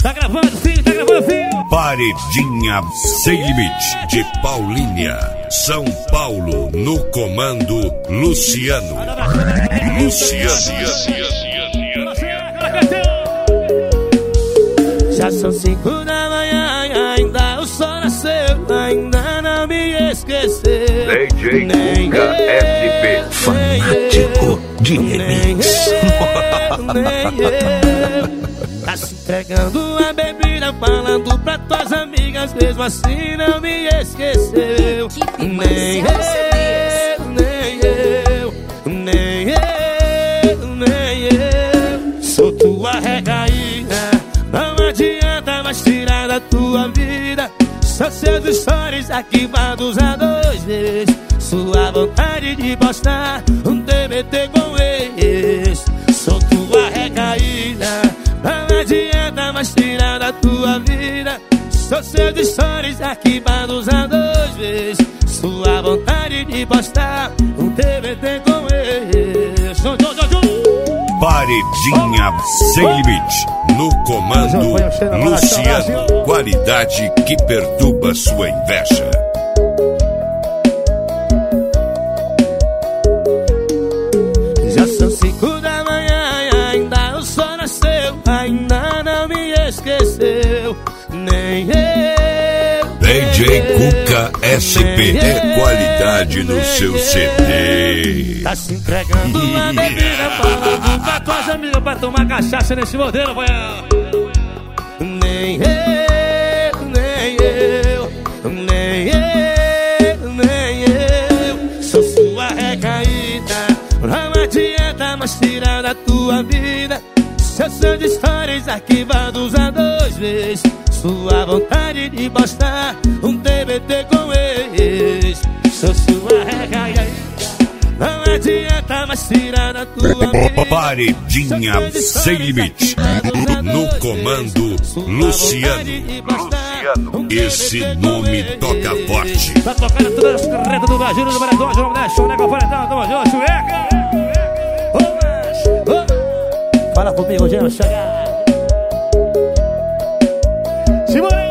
Tá gravando, filho, tá gravando, filho. Paredinha Sem Limite de Paulínia, São Paulo, no comando Luciano. Já são 5 da manhã, ainda o sol nasceu, ainda não me esqueceu. DJ Cuca SP, fanático de remix. Nem eu. Tá se entregando a bebida, falando pra tuas amigas, mesmo assim não me esqueceu. Nem eu, nem eu. Sou tua recaída, não adianta mais tirar da tua vida. Só seus stories arquivados a 2 vezes. Sua vontade de postar um TBT com ex. Sou tua recaída, não adianta mais tirar da tua vida. Só seus stories arquivados a 2 vezes. Sua vontade de postar um TBT com ex. Paredinha Sem Limite, no comando Luciano. Qualidade que perturba sua inveja. Já são 5 da manhã, ainda o sol nasceu, ainda não me esqueceu. Nem eu. DJ Cuca SP é qualidade no seu CD. Tá se entregando a bebida, falando pra tuas amigas pra tomar cachaça nesse modelo, vai. Nem eu, nem eu, nem eu, nem eu. Sou sua recaída, não adianta mais tirar da tua vida. Seus stories arquivados a 2 vezes. Sua vontade de postar um TBT com ex. Sou sua recaída, não adianta mais tirar da tua vida. Paredinha Sem Limite, no comando Luciano. Esse nome toca forte. Tá tocando todas as carretas do Brasil, do Paredão, João Deixa, né, Paredão, tamo junto, chueca. Fala comigo, Gelo, chega. Simone!